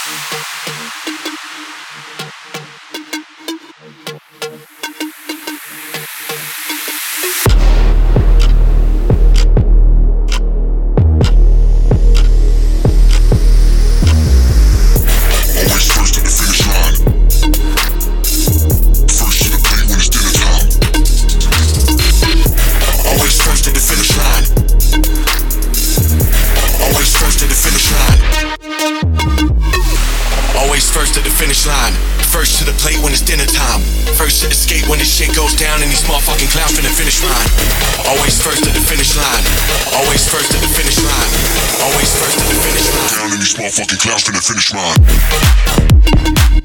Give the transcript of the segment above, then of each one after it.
First to the finish line, first to the plate when it's dinner time, first to escape when this shit goes down and these motherfucking clowns finna finish line. Always first to the finish line, always first to the finish line, always first to the finish line. Down and these motherfucking clowns finna finish line.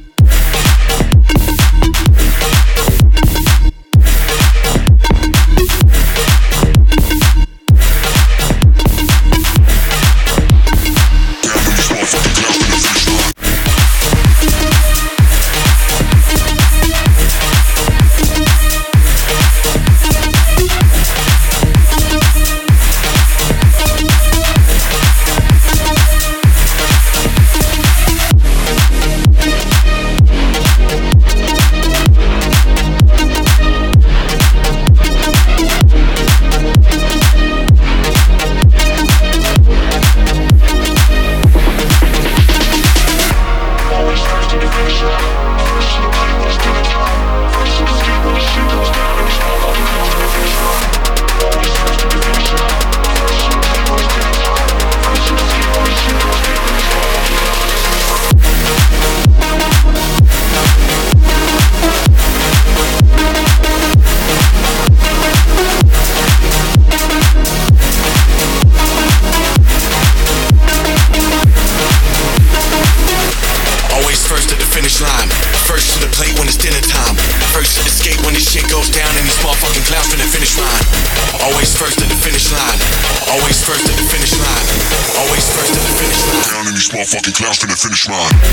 First to the plate when it's dinner time, first to escape when this shit goes down and these motherfucking clowns finna finish line. Always first to the finish line, always first to the finish line, always first to the finish line. Down and these motherfucking clowns finna finish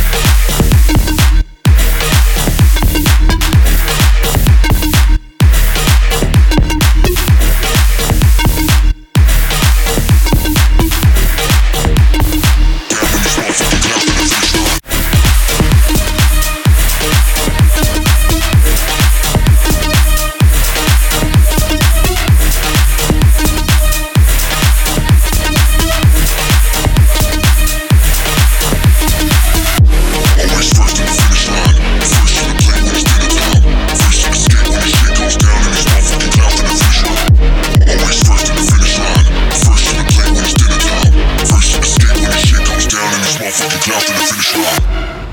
line. Clown to the finish line.